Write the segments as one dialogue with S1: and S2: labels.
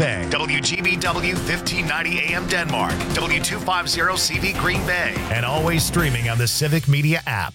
S1: Bay, WGBW 1590 AM Denmark, W250CV Green Bay, and always streaming on the Civic Media app.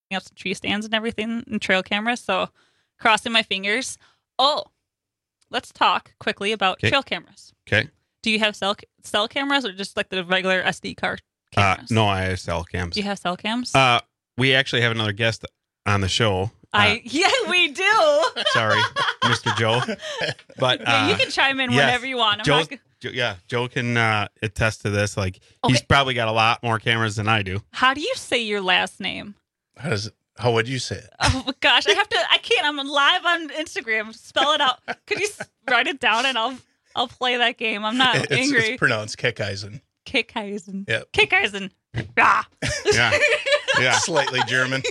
S2: up some tree stands and everything and trail cameras. So crossing my fingers. Oh, let's talk quickly about trail cameras.
S3: Okay.
S2: Do you have cell cameras or just like the regular SD card cameras?
S3: No, I have cell cams.
S2: Do you have cell cams?
S3: We actually have another guest on the show.
S2: Yeah, we do.
S3: Sorry, Mr. Joe. But
S2: Yeah, you can chime in whenever you want.
S3: Joe can attest to this. Like, he's probably got a lot more cameras than I do.
S2: How do you say your last name?
S4: How would you say it?
S2: Oh my gosh, I can't. I'm live on Instagram. Spell it out. Could you write it down and I'll play that game. I'm not angry.
S4: It's pronounced Kickeisen.
S2: Kickeisen.
S4: Yep.
S2: Kickeisen. Ah.
S3: Yeah.
S4: Slightly German.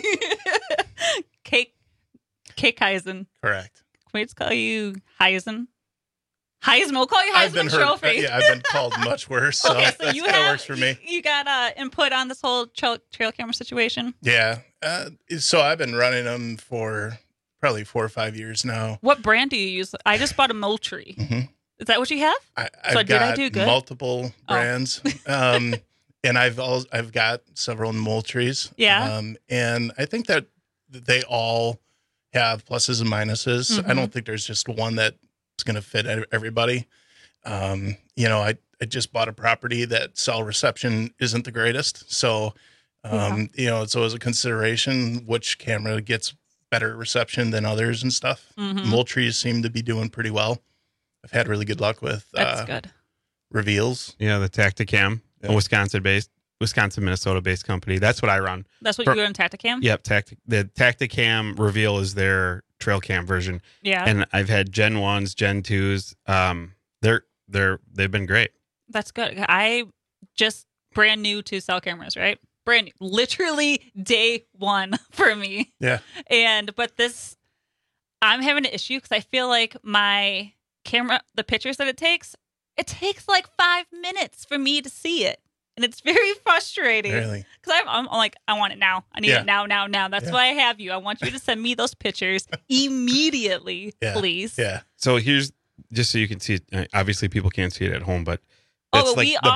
S2: Kickeisen.
S4: Correct.
S2: Can we just call you Heisen? Heisman. We'll call you Heisman Trophy.
S4: I've been called much worse. So,
S2: okay, so
S4: that works for me.
S2: You got input on this whole trail camera situation?
S4: Yeah. So I've been running them for probably 4 or 5 years now.
S2: What brand do you use? I just bought a Moultrie.
S4: Mm-hmm.
S2: Is that what you have?
S4: I've got multiple brands. And I've got several Moultries.
S2: Yeah.
S4: And I think that they all have pluses and minuses.
S2: Mm-hmm.
S4: I don't think there's just one that's going to fit everybody. I just bought a property that cell reception isn't the greatest. So, it's always a consideration which camera gets better reception than others and stuff.
S2: Mm-hmm.
S4: Moultries seem to be doing pretty well. I've had really good luck with
S2: that's good.
S4: Reveals.
S3: Yeah, the Tacticam, a Wisconsin, Minnesota-based company. That's what I run.
S2: That's what you run, Tacticam?
S3: Yep, the Tacticam Reveal is their trail cam version.
S2: Yeah.
S3: And I've had Gen 1s, Gen 2s. They've been great.
S2: That's good. I just brand new to cell cameras, right? Brand new. Literally day one for me.
S4: Yeah.
S2: But I'm having an issue because I feel like my camera, the pictures that it takes like 5 minutes for me to see it. And it's very frustrating.
S4: Really?
S2: Because I'm like, I want it now. I need it now. That's why I have you. I want you to send me those pictures immediately, please.
S4: Yeah.
S3: So here's, just so you can see it. Obviously, people can't see it at home, but
S2: those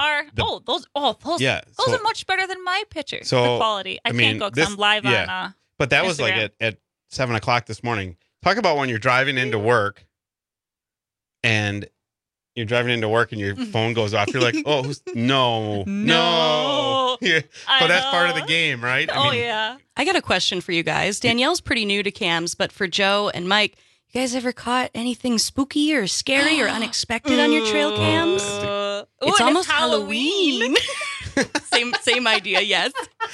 S2: are much better than my pictures.
S3: So,
S2: the quality. I can't go because I'm live on
S3: but that was
S2: Instagram.
S3: like at 7 o'clock this morning. Talk about when you're driving into work and your phone goes off. You're like, oh, no. Yeah. But that's part of the game, right?
S2: Yeah.
S5: I got a question for you guys. Danielle's pretty new to cams, but for Joe and Mike, you guys ever caught anything spooky or scary or unexpected on your trail cams? It's almost Halloween. Same idea, yes.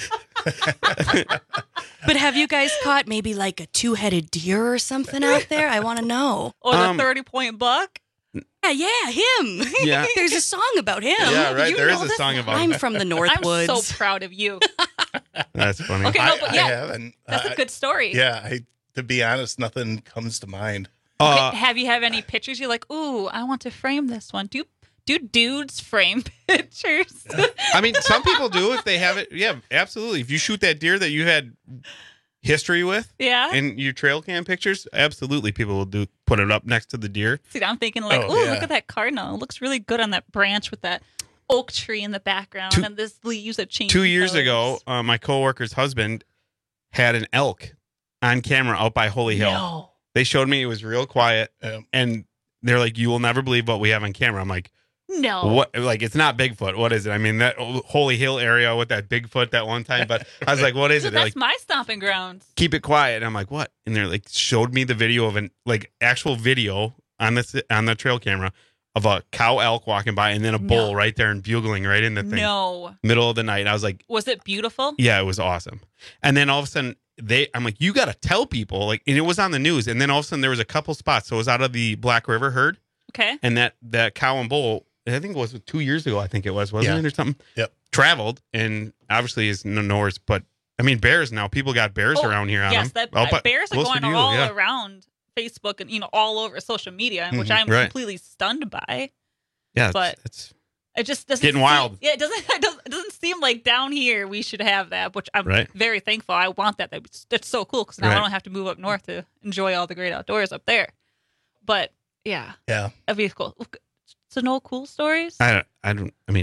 S5: But have you guys caught maybe like a 2-headed deer or something out there? I want to know.
S2: Or the 30-point buck?
S5: Yeah, him.
S3: Yeah.
S5: There's a song about him.
S3: Yeah, right. There is a song about him.
S5: I'm from the Northwoods.
S2: I'm so proud of you.
S3: That's funny.
S2: Okay, no, but
S4: I haven't.
S2: That's a good story.
S4: Yeah, to be honest, nothing comes to mind.
S2: Okay, have you any pictures you're like, ooh, I want to frame this one? Do dudes frame pictures?
S3: I mean, some people do if they have it. Yeah, absolutely. If you shoot that deer that you had history with, in your trail cam pictures, absolutely, people will put it up next to the deer.
S2: See, I'm thinking like, look at that cardinal. It looks really good on that branch with that oak tree in the background and this leaves that change.
S3: 2 years ago, my coworker's husband had an elk on camera out by Holy Hill.
S2: No.
S3: They showed me it was real quiet, and they're like, "You will never believe what we have on camera." I'm like,
S2: "No,
S3: what? Like, it's not Bigfoot. What is it? I mean, that Holy Hill area with that Bigfoot that one time." But I was like, "What is it?"
S2: That's
S3: like,
S2: my stomping grounds.
S3: Keep it quiet. And I'm like, "What?" And they're like, showed me the video of actual video on the trail camera of a cow elk walking by, and then a bull right there and bugling right in the thing.
S2: No,
S3: middle of the night. And I was like,
S2: "Was it beautiful?"
S3: Yeah, it was awesome. And then all of a sudden, I'm like, you got to tell people, like, and it was on the news. And then all of a sudden there was a couple spots. So it was out of the Black River herd.
S2: Okay.
S3: And that cow and bull, I think it was 2 years ago, wasn't it, or something?
S4: Yep.
S3: Traveled and obviously is north. But I mean, bears now, people got bears around here on them.
S2: Yes, bears are going all around Facebook and, all over social media, which I'm completely stunned by.
S3: Yeah.
S2: But it just doesn't
S3: getting wild.
S2: Yeah, it doesn't seem like down here we should have that, which I'm very thankful. I want that. That's so cool because now I don't have to move up north to enjoy all the great outdoors up there. But yeah, that'd be cool. So no cool stories.
S3: I mean,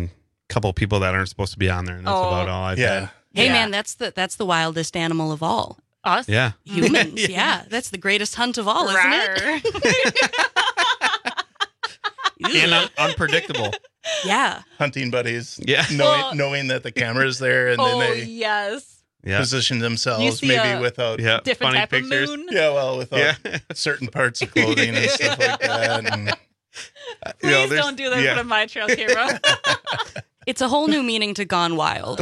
S3: couple people that aren't supposed to be on there, and that's about all I've had.
S5: Hey man, that's the wildest animal of all.
S2: Us?
S3: Yeah.
S5: Humans. Yeah. That's the greatest hunt of all, isn't it?
S3: And unpredictable.
S5: Yeah.
S4: Hunting buddies.
S3: Yeah.
S4: Knowing that the camera's there and then they
S2: yes.
S4: position
S2: You
S4: themselves
S2: see
S4: maybe without
S2: Different
S3: funny
S2: type
S3: pictures.
S2: of moon.
S4: without certain parts of clothing and stuff like that. And,
S2: Please don't do that in front of my trail camera.
S5: It's a whole new meaning to Gone Wild.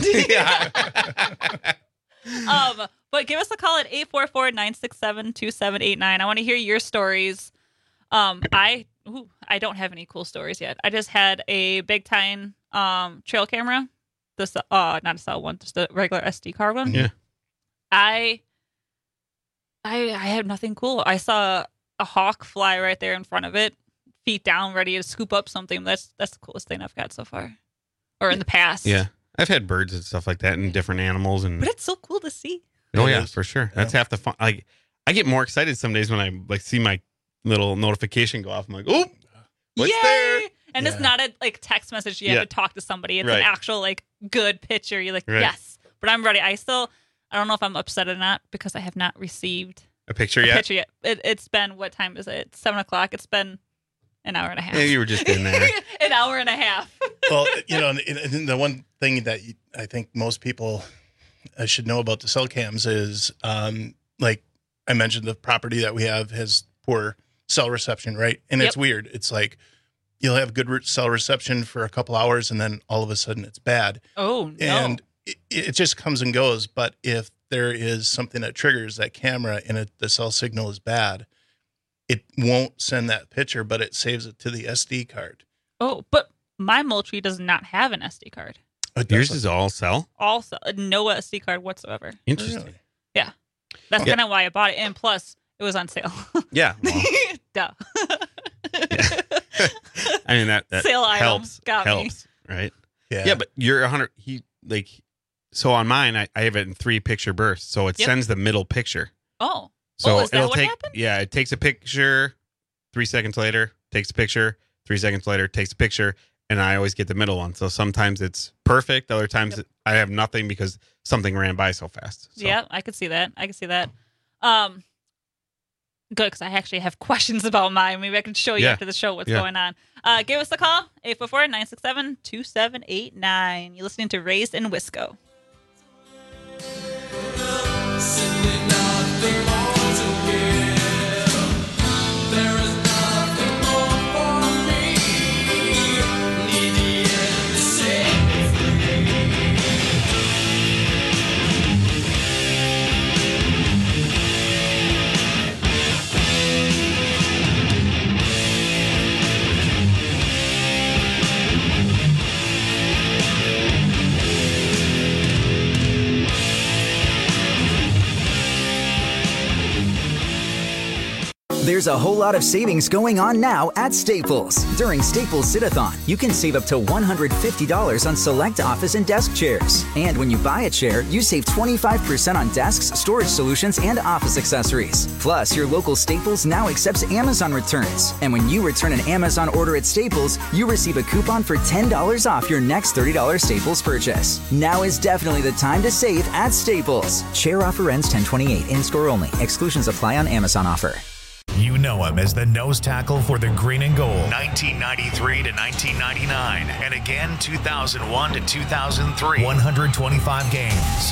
S2: But give us a call at 844-967-2789. I want to hear your stories. I don't have any cool stories yet. I just had a big time trail camera. This not a cell one, just a regular SD card one.
S3: Yeah. I
S2: have nothing cool. I saw a hawk fly right there in front of it, feet down, ready to scoop up something. That's the coolest thing I've got so far, or in the past.
S3: Yeah, I've had birds and stuff like that, and different animals, and
S2: but it's so cool to see.
S3: Oh yeah, for sure. That's half the fun. Like, I get more excited some days when I see my little notification go off. I'm like, oh, what's
S2: Yay!
S3: there?
S2: And it's not a text message. You have to talk to somebody. It's an actual good picture. You're like, yes, but I'm ready. I don't know if I'm upset or not because I have not received
S3: a picture yet.
S2: It's been, what time is it? 7:00. It's been an hour and a half.
S3: Yeah, you were just in there.
S2: An hour and a half.
S4: Well, and the one thing that I think most people should know about the cell cams is, like I mentioned, the property that we have has poor cell reception, right? And it's weird. It's like you'll have good cell reception for a couple hours, and then all of a sudden it's bad.
S2: Oh, no.
S4: And it just comes and goes. But if there is something that triggers that camera and the cell signal is bad, it won't send that picture, but it saves it to the SD card.
S2: Oh, but my Moultrie does not have an SD card.
S3: Yours is all cell?
S2: Also, no SD card whatsoever.
S3: Interesting.
S4: Really?
S2: Yeah. That's kind of why I bought it. And plus, it was on sale.
S3: Yeah. Well,
S2: duh.
S3: I mean, that
S2: sale
S3: helps.
S2: Got
S3: helps,
S2: me.
S3: right?
S4: Yeah.
S3: Yeah, but you're 100. So on mine, I have it in 3 picture bursts. So it sends the middle picture.
S2: Oh.
S3: So
S2: is that
S3: it'll
S2: what
S3: take,
S2: happened?
S3: yeah, it takes a picture, 3 seconds later, takes a picture, 3 seconds later, takes a picture, and I always get the middle one. So sometimes it's perfect. Other times I have nothing because something ran by so fast. So.
S2: Yeah, I could see that. Good, because I actually have questions about mine. Maybe I can show you after the show what's going on. Give us a call, 844-967-2789. You're listening to Raised in Wisco.
S6: There's a whole lot of savings going on now at Staples. During Staples Sit-a-thon, you can save up to $150 on select office and desk chairs. And when you buy a chair, you save 25% on desks, storage solutions, and office accessories. Plus, your local Staples now accepts Amazon returns. And when you return an Amazon order at Staples, you receive a coupon for $10 off your next $30 Staples purchase. Now is definitely the time to save at Staples. Chair offer ends 10/28, in-store only. Exclusions apply on Amazon offer.
S1: You know him as the nose tackle for the Green and Gold, 1993 to 1999, and again 2001 to 2003. 125 games,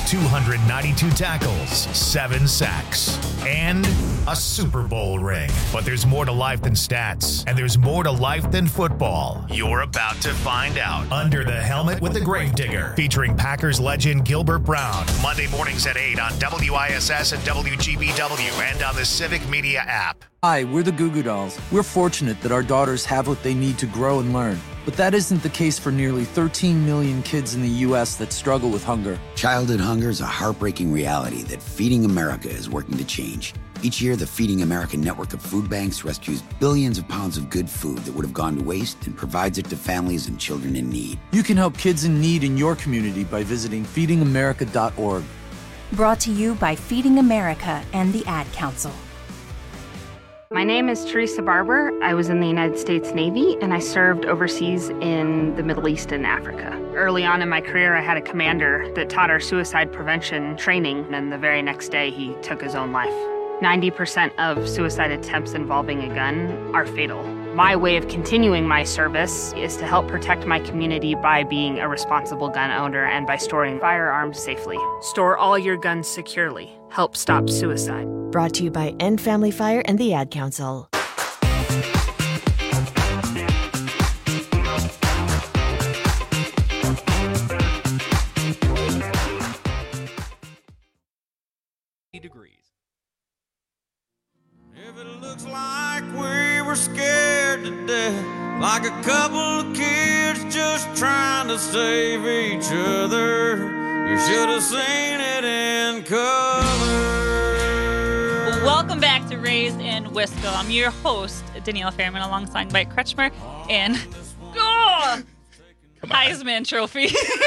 S1: 292 tackles, 7 sacks, and a Super Bowl ring. But there's more to life than stats, and there's more to life than football. You're about to find out. Under the Helmet with the Gravedigger, featuring Packers legend Gilbert Brown. Monday mornings at 8 on WISS and WGBW, and on the Civic Media app.
S7: Hi, we're the Goo Goo Dolls. We're fortunate that our daughters have what they need to grow and learn. But that isn't the case for nearly 13 million kids in the U.S. that struggle with hunger.
S8: Childhood hunger is a heartbreaking reality that Feeding America is working to change. Each year, the Feeding America network of food banks rescues billions of pounds of good food that would have gone to waste and provides it to families and children in need.
S7: You can help kids in need in your community by visiting feedingamerica.org.
S9: Brought to you by Feeding America and the Ad Council. My name is Teresa Barber. I was in the United States Navy, and I served overseas in the Middle East and Africa. Early on in my career, I had a commander that taught our suicide prevention training, and the very next day, he took his own life. 90% of suicide attempts involving a gun are fatal. My way of continuing my service is to help protect my community by being a responsible gun owner and by storing firearms safely. Store all your guns securely. Help stop suicide.
S10: Brought to you by End Family Fire and the Ad Council.
S11: Degrees.
S12: If it looks like we were scared to death, like a couple of kids just trying to save each other, you should have seen it in color.
S2: Welcome back to Raised in Wisco. I'm your host, Danielle Fairman, alongside Mike Kretschmer and Heisman Trophy.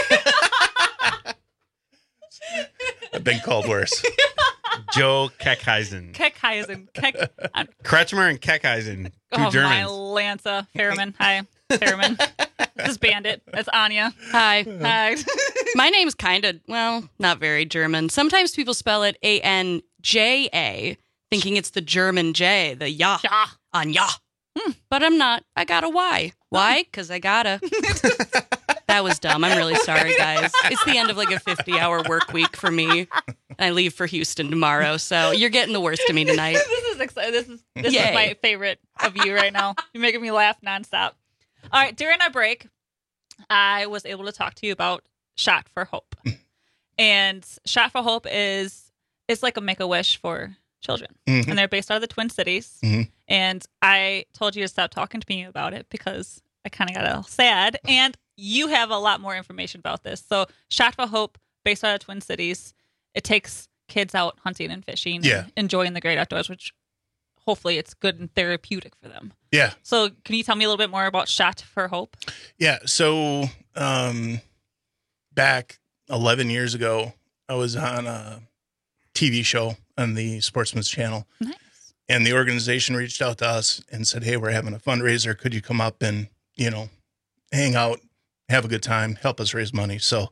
S4: I've been called worse.
S3: Joe Keckheisen. Kretschmer and Keckheisen. Two Germans.
S2: My Lanza. Fairman. Hi. Fairman. This is Bandit. That's Anya.
S5: Hi.
S2: Hi.
S5: My name's kind of, well, not very German. Sometimes people spell it A-N-J-A, thinking it's the German J, the ja. Anya. But I'm not. I got a Y. Why? Because I gotta. That was dumb. I'm really sorry, guys. It's the end of like a 50-hour work week for me. I leave for Houston tomorrow, so you're getting the worst of me tonight.
S2: This is exciting. This is my favorite of you right now. You're making me laugh nonstop. All right, during our break, I was able to talk to you about Shot for Hope. And Shot for Hope is like a Make-A-Wish for children. Mm-hmm. And they're based out of the Twin Cities. Mm-hmm. And I told you to stop talking to me about it because I kind of got a little sad. And you have a lot more information about this. So Shot for Hope, based out of Twin Cities, it takes kids out hunting and fishing and enjoying the great outdoors, which hopefully it's good and therapeutic for them.
S4: Yeah.
S2: So can you tell me a little bit more about Shot for Hope?
S4: Yeah. So back 11 years ago, I was on a TV show on the Sportsman's Channel. Nice. And the organization reached out to us and said, hey, we're having a fundraiser. Could you come up and, hang out, have a good time, help us raise money? So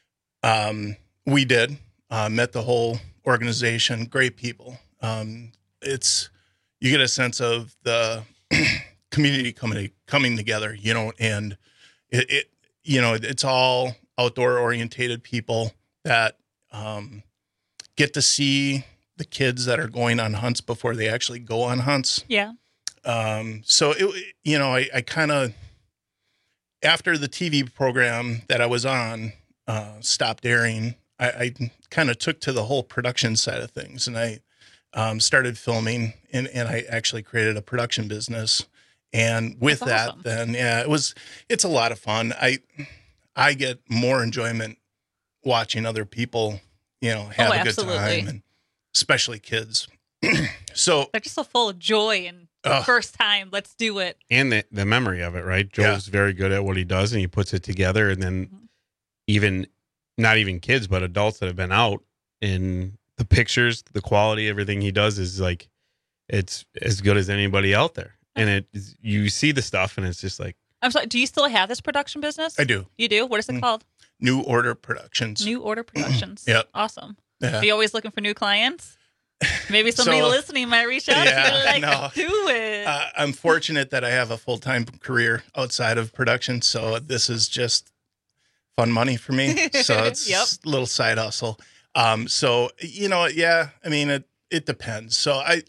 S4: we did. Met the whole organization, great people. You get a sense of the community coming together, and it's all outdoor orientated people that get to see the kids that are going on hunts before they actually go on hunts.
S2: Yeah.
S4: So I kind of, after the TV program that I was on stopped airing, I kind of took to the whole production side of things, and I started filming, and I actually created a production business. And with that, then it's a lot of fun. I get more enjoyment watching other people, have a good time, and especially kids. So
S2: they're just so full of joy and first time, let's do it.
S3: And the memory of it, right? Joe's very good at what he does, and he puts it together, and then not even kids, but adults that have been out, in the pictures, the quality, everything he does is like, it's as good as anybody out there. And you see the stuff, and it's just like.
S2: I'm sorry, do you still have this production business?
S4: I do.
S2: You do? What is it called?
S4: New Order Productions.
S2: New Order Productions.
S4: Yep.
S2: Awesome.
S4: Yeah.
S2: Are you always looking for new clients? Maybe somebody listening might reach out and be like, do it.
S4: I'm fortunate that I have a full-time career outside of production, so this is just fun money for me. So it's a little side hustle. So I mean, it depends. So I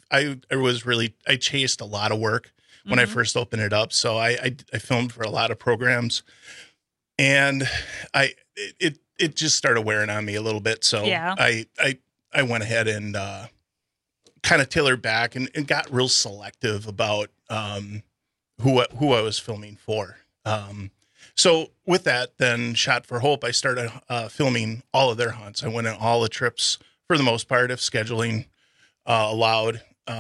S4: chased a lot of work when I first opened it up. So I filmed for a lot of programs, and it just started wearing on me a little bit. So I went ahead and kind of tailored back and got real selective about who I was filming for. So with that, then Shot for Hope, I started filming all of their hunts. I went on all the trips for the most part, if scheduling allowed.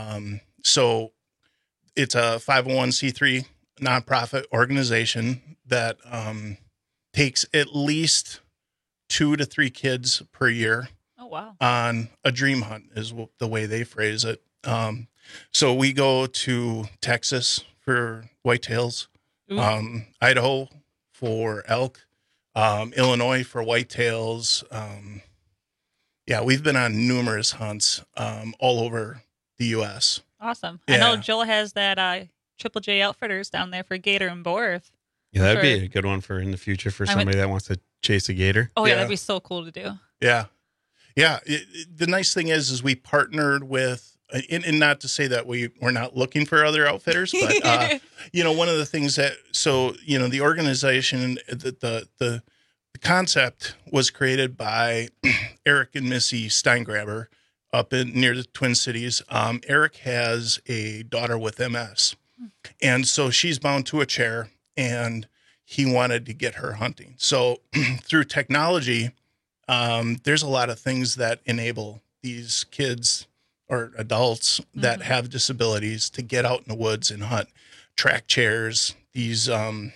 S4: So it's a 501c3 nonprofit organization that takes at least 2 to 3 kids per year.
S2: Oh, wow.
S4: On a dream hunt is the way they phrase it. So we go to Texas for whitetails, Idaho for elk, Illinois for whitetails. We've been on numerous hunts all over the U.S.
S2: Awesome.
S4: Yeah.
S2: I know Joel has that Triple J Outfitters down there for gator and boar.
S3: Yeah, that'd be a good one for in the future for somebody that wants to chase a gator.
S2: Oh, yeah, that'd be so cool to do.
S4: Yeah. Yeah. The nice thing is we partnered with, and not to say that we're not looking for other outfitters, but, one of the things that, the organization, the concept was created by Eric and Missy Steingraber up near the Twin Cities. Eric has a daughter with MS, and so she's bound to a chair, and he wanted to get her hunting. So through technology, there's a lot of things that enable these kids or adults that have disabilities to get out in the woods and hunt. Track chairs, these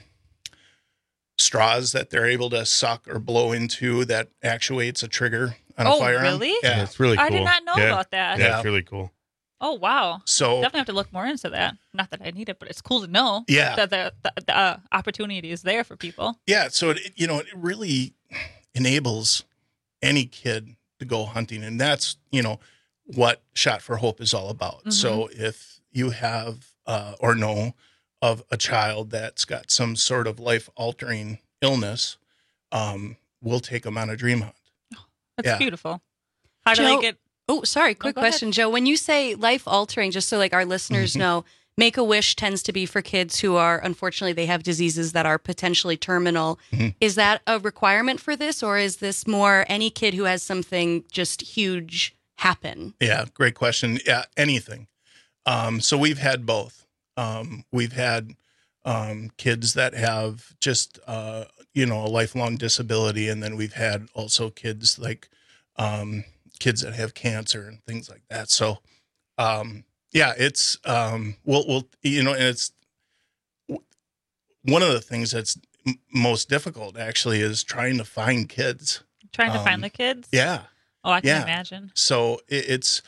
S4: straws that they're able to suck or blow into that actuates a trigger on a firearm.
S2: Oh, really?
S4: Yeah,
S3: it's really cool.
S2: I did not know about that.
S3: Yeah, it's really cool.
S2: Oh, wow.
S4: So
S2: definitely have to look more into that. Not that I need it, but it's cool to know.
S4: Yeah.
S2: That the opportunity is there for people.
S4: Yeah. So it really enables any kid to go hunting, and that's what Shot for Hope is all about.
S2: Mm-hmm.
S4: So if you have or know of a child that's got some sort of life-altering illness, we'll take them on a dream hunt.
S2: That's beautiful. How do
S5: Joe,
S2: they get?
S5: Oh, sorry. Quick question, Joe. When you say life-altering, just so like our listeners know, Make-A-Wish tends to be for kids who are, unfortunately, they have diseases that are potentially terminal. Is that a requirement for this, or is this more any kid who has something just huge happen? Yeah,
S4: great question. Yeah, anything. So we've had both. We've had kids that have just, a lifelong disability, and then we've had also kids like kids that have cancer and things like that. So, it's and it's one of the things that's most difficult actually is trying to find kids.
S2: Trying to find the kids?
S4: Yeah.
S2: Oh, I can imagine.
S4: So it's,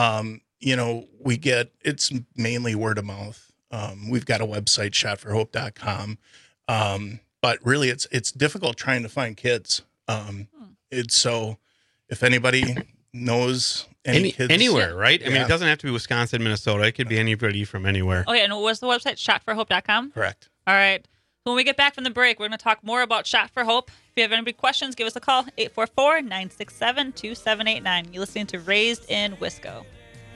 S4: it's mainly word of mouth. We've got a website, shotforhope.com. But really it's difficult trying to find kids. It's so if anybody knows any kids
S3: anywhere, right? I mean, it doesn't have to be Wisconsin, Minnesota. It could be anybody from anywhere.
S2: Oh, yeah. And what's the website? Shotforhope.com?
S4: Correct.
S2: All right. When we get back from the break, we're going to talk more about Shot for Hope. If you have any big questions, give us a call, 844-967-2789. You're listening to Raised in Wisco.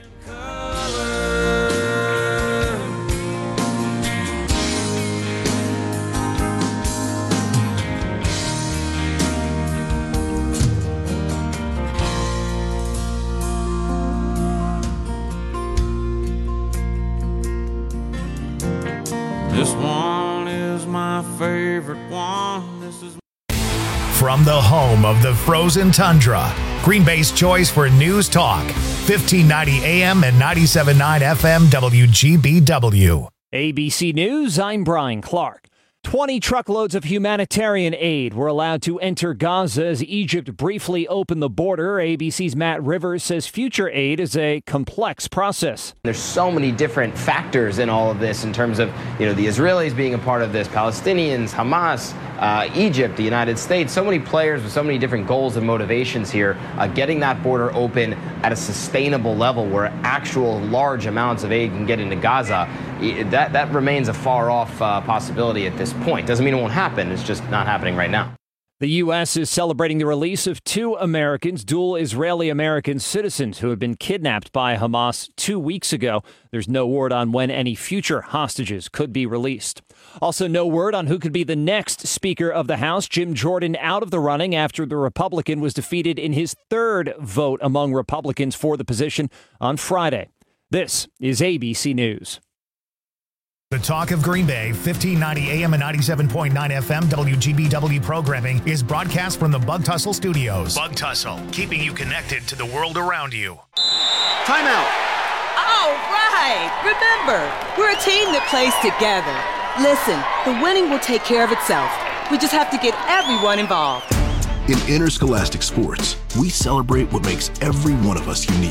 S12: This one is my favorite one. This is
S1: from the home of the frozen tundra, Green Bay's choice for news talk, 1590 AM and 97.9 FM WGBW.
S11: ABC News, I'm Brian Clark. 20 truckloads of humanitarian aid were allowed to enter Gaza as Egypt briefly opened the border. ABC's Matt Rivers says future aid is a complex process.
S13: There's so many different factors in all of this in terms of, the Israelis being a part of this, Palestinians, Hamas, Egypt, the United States, so many players with so many different goals and motivations here. Getting that border open at a sustainable level where actual large amounts of aid can get into Gaza, that remains a far off possibility at this point. Doesn't mean it won't happen. It's just not happening right now.
S11: The U.S. is celebrating the release of 2 Americans, dual Israeli-American citizens who had been kidnapped by Hamas 2 weeks ago. There's no word on when any future hostages could be released. Also, no word on who could be the next Speaker of the House. Jim Jordan out of the running after the Republican was defeated in his 3rd vote among Republicans for the position on Friday. This is ABC News.
S1: The Talk of Green Bay, 1590 AM and 97.9 FM WGBW programming is broadcast from the Bug Tussle Studios. Bug Tussle, keeping you connected to the world around you.
S14: Timeout. All right. Remember, we're a team that plays together. Listen, the winning will take care of itself. We just have to get everyone involved.
S15: In interscholastic sports, we celebrate what makes every one of us unique.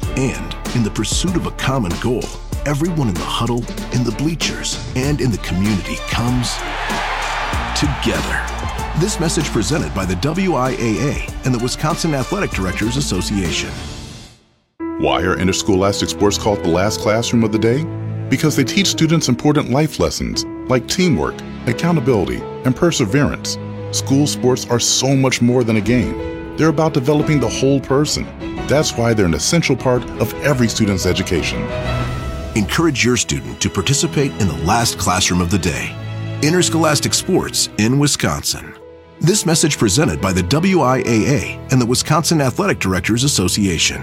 S15: And in the pursuit of a common goal, everyone in the huddle, in the bleachers, and in the community comes together. This message presented by the WIAA and the Wisconsin Athletic Directors Association.
S16: Why are interscholastic sports called the last classroom of the day? Because they teach students important life lessons like teamwork, accountability, and perseverance. School sports are so much more than a game. They're about developing the whole person. That's why they're an essential part of every student's education.
S15: Encourage your student to participate in the last classroom of the day. Interscholastic sports in Wisconsin. This message presented by the WIAA and the Wisconsin Athletic Directors Association.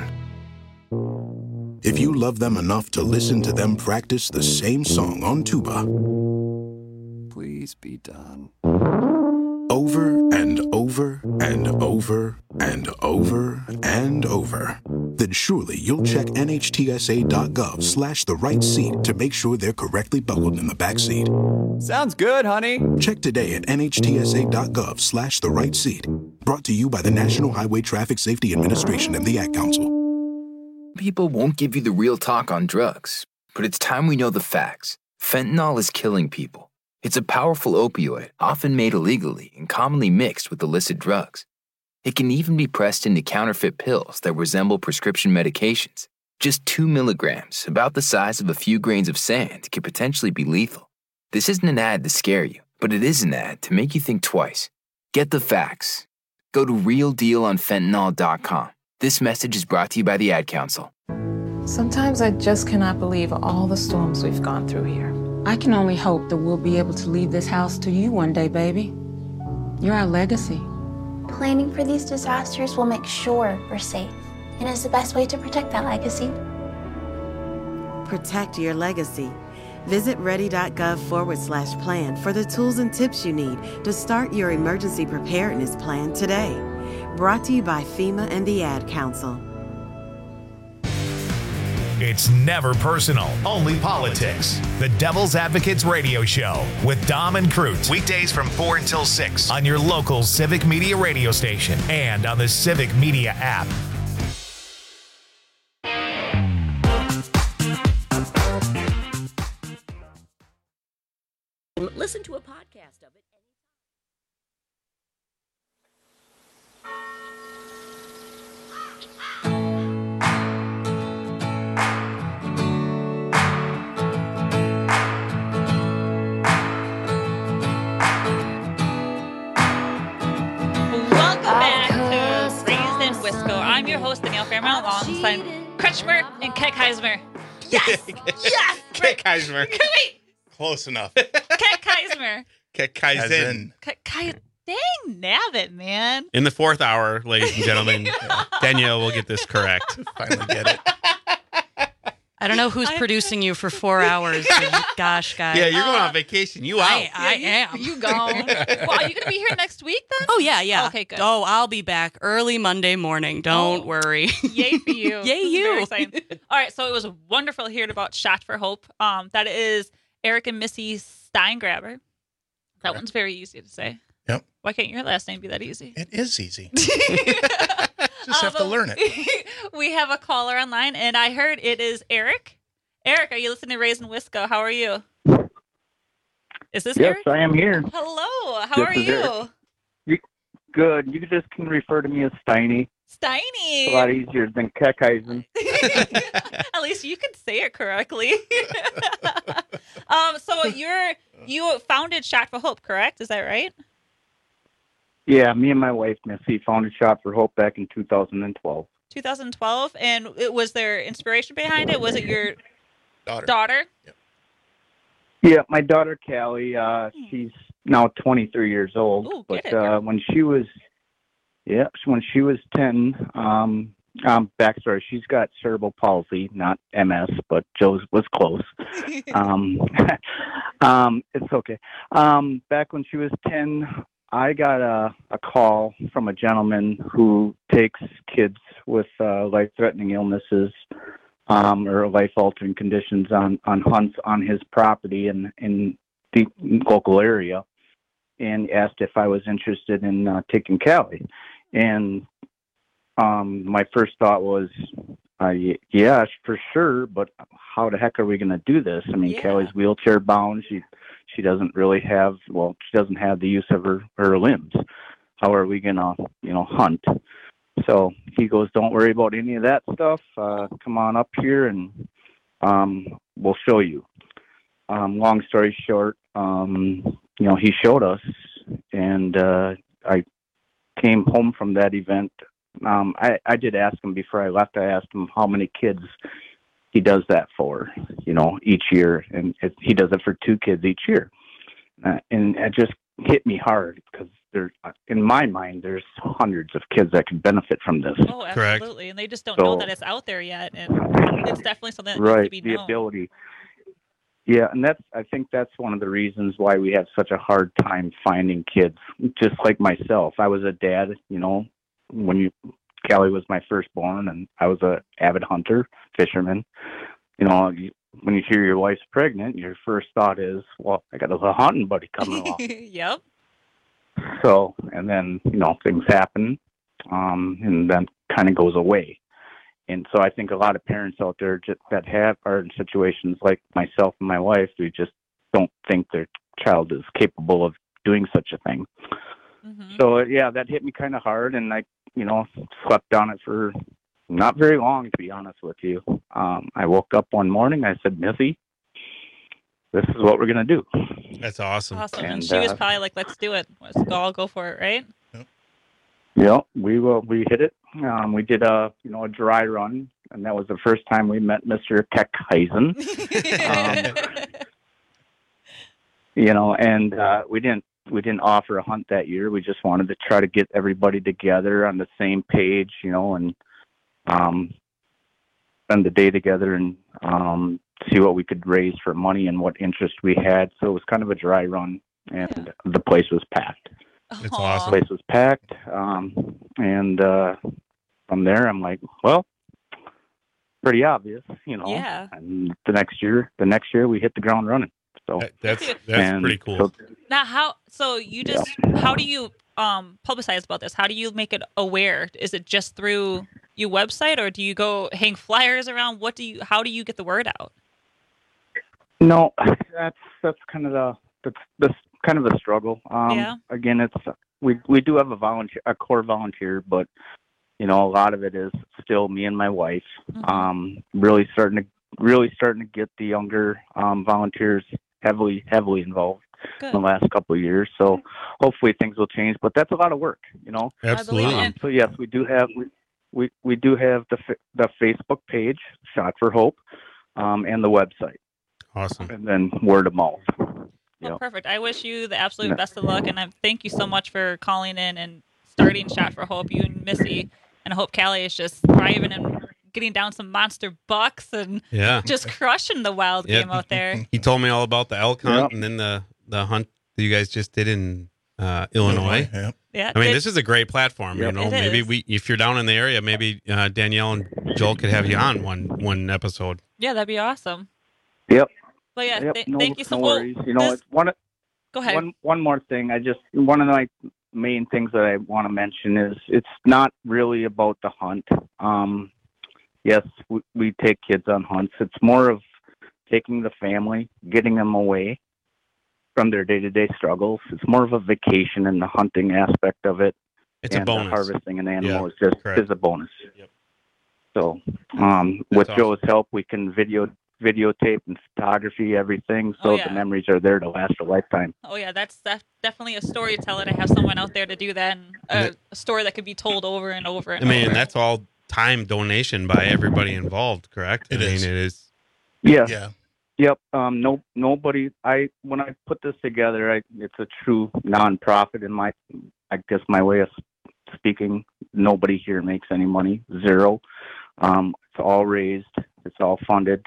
S15: If you love them enough to listen to them practice the same song on tuba,
S17: please be done.
S15: Over and over and over and over and over, then surely you'll check NHTSA.gov/the right seat to make sure they're correctly buckled in the back seat.
S17: Sounds good, honey.
S15: Check today at NHTSA.gov/the right seat. Brought to you by the National Highway Traffic Safety Administration and the Ad Council.
S18: People won't give you the real talk on drugs, but it's time we know the facts. Fentanyl is killing people. It's a powerful opioid, often made illegally and commonly mixed with illicit drugs. It can even be pressed into counterfeit pills that resemble prescription medications. Just 2 milligrams, about the size of a few grains of sand, could potentially be lethal. This isn't an ad to scare you, but it is an ad to make you think twice. Get the facts. Go to realdealonfentanyl.com. This message is brought to you by the Ad Council.
S19: Sometimes I just cannot believe all the storms we've gone through here. I can only hope that we'll be able to leave this house to you one day, baby. You're our legacy.
S20: Planning for these disasters will make sure we're safe, and is the best way to protect that legacy.
S21: Protect your legacy. Visit ready.gov/plan for the tools and tips you need to start your emergency preparedness plan today. Brought to you by FEMA and the Ad Council.
S1: It's never personal, only politics. The Devil's Advocates Radio Show with Dom and Crute. Weekdays from 4 until 6 on your local Civic Media radio station and on the Civic Media app.
S22: Listen to a podcast of it.
S2: I'm your host, Danielle Fairmount, alongside Kretschmer and Keck-Heismer. Yes! Yes!
S3: Keck-Heismer.
S2: Wait!
S3: Close enough.
S2: Keck-Heismer.
S3: Keck-Heisen.
S2: Dang, nabbit, man.
S3: In the 4th hour, ladies and gentlemen, Danielle will get this correct.
S4: Finally get it.
S5: I don't know who's producing you for 4 hours. Gosh, guys.
S3: Yeah, you're going on vacation. You out.
S5: I am.
S2: You gone. Well, are you going to be here next week then?
S5: Oh, yeah.
S2: Okay, good.
S5: Oh, I'll be back early Monday morning. Don't worry.
S2: Yay for you.
S5: Yay you.
S2: All right, so it was wonderful hearing about Shot for Hope. That is Eric and Missy Steingraber. That one's very easy to say.
S4: Yep.
S2: Why can't your last name be that easy?
S4: It is easy. Just have to learn it.
S2: We have a caller online, and I heard it is Eric. Eric, are you listening to Raising Wisco? How are you? Is this Eric?
S23: Yes, I am here.
S2: Hello. How are you?
S23: Good. You just can refer to me as Steiny.
S2: Steiny.
S23: It's a lot easier than Keck-Heisen.
S2: At least you can say it correctly. So you founded Shot for Hope, correct? Is that right?
S23: Yeah, me and my wife, Missy, founded Shot for Hope back in 2012.
S2: 2012, and was there inspiration behind it? Was it your daughter?
S23: Yeah, my daughter Callie. She's now 23 years old.
S2: Ooh,
S23: but when she was 10, backstory, she's got cerebral palsy, not MS, but Joe's was close. It's okay. Back when she was 10. I got a call from a gentleman who takes kids with life-threatening illnesses or life-altering conditions on hunts on his property in the local area, and asked if I was interested in taking Callie. And my first thought was, Yeah, for sure. But how the heck are we going to do this? I mean, Kelly's wheelchair bound. She doesn't really have, she doesn't have the use of her limbs. How are we going to, hunt? So he goes, don't worry about any of that stuff. Come on up here and we'll show you. Long story short, he showed us, and I came home from that event. I did ask him before I left. I asked him how many kids he does that for, each year, and he does it for 2 kids each year. And it just hit me hard because in my mind, there's hundreds of kids that could benefit from this.
S2: Oh, absolutely. Correct. And they just don't know that it's out there yet. And it's definitely something that needs to be known.
S23: The ability. Yeah, and I think that's one of the reasons why we have such a hard time finding kids. Just like myself, I was a dad, when Kelly was my firstborn, and I was a avid hunter, fisherman. When you hear your wife's pregnant, your first thought is, well, I got a little hunting buddy coming along.
S2: Yep.
S23: So, and then, things happen, and then kind of goes away. And so I think a lot of parents out there that are in situations like myself and my wife, we just don't think their child is capable of doing such a thing. Mm-hmm. So, that hit me kind of hard, and I, slept on it for not very long, to be honest with you. I woke up one morning, I said, Missy, this is what we're going to do.
S3: That's awesome.
S2: Awesome. And she was probably like, let's do it. Let's all go for it, right?
S23: Yeah, we hit it. We did a dry run, and that was the first time we met Mr. Keckheisen. And we didn't offer a hunt that year. We just wanted to try to get everybody together on the same page, and spend the day together and see what we could raise for money and what interest we had. So it was kind of a dry run, and the place was packed.
S3: It's awesome.
S23: The place was packed, and from there, I'm like, well, pretty obvious,
S2: Yeah.
S23: And the next year, we hit the ground running. So
S3: that's pretty cool.
S2: Now, how do you publicize about this? How do you make it aware? Is it just through your website, or do you go hang flyers around? How do you get the word out?
S23: No, that's kind of that's kind of a struggle. Again, it's we do have a core volunteer, but a lot of it is still me and my wife. Mm-hmm. Really starting to get the younger volunteers heavily involved. Good. In the last couple of years. So hopefully things will change, but that's a lot of work,
S3: Absolutely.
S23: So yes, we do have the Facebook page, Shot for Hope, and the website.
S3: Awesome.
S23: And then word of mouth.
S2: Well, perfect. I wish you the absolute best of luck, and thank you so much for calling in and starting Shot for Hope, you and Missy. And I hope Callie is just thriving and getting down some monster bucks and just crushing the wild game out there.
S3: He told me all about the elk hunt and then the hunt that you guys just did in Illinois.
S2: Yeah.
S3: I mean, this is a great platform. Maybe if you're down in the area, maybe Danielle and Joel could have you on one episode.
S2: Yeah, that'd be awesome.
S23: Yep.
S2: But yeah, thank you so much.
S23: It's
S2: go ahead.
S23: One more thing. One of my main things that I want to mention is it's not really about the hunt. Yes, we take kids on hunts. It's more of taking the family, getting them away from their day-to-day struggles. It's more of a vacation, and the hunting aspect of it.
S3: It's a bonus.
S23: Harvesting an animal is a bonus.
S3: Yep.
S23: So with Joe's help, we can videotape and photography everything, so the memories are there to last a lifetime.
S2: Oh yeah, that's definitely a storyteller to have someone out there to do that, and a story that could be told over and over and over.
S3: That's all time donation by everybody involved, correct? It is.
S23: Yeah. Yep. Nobody. When I put this together, it's a true nonprofit. In my way of speaking, nobody here makes any money. Zero. It's all raised. It's all funded,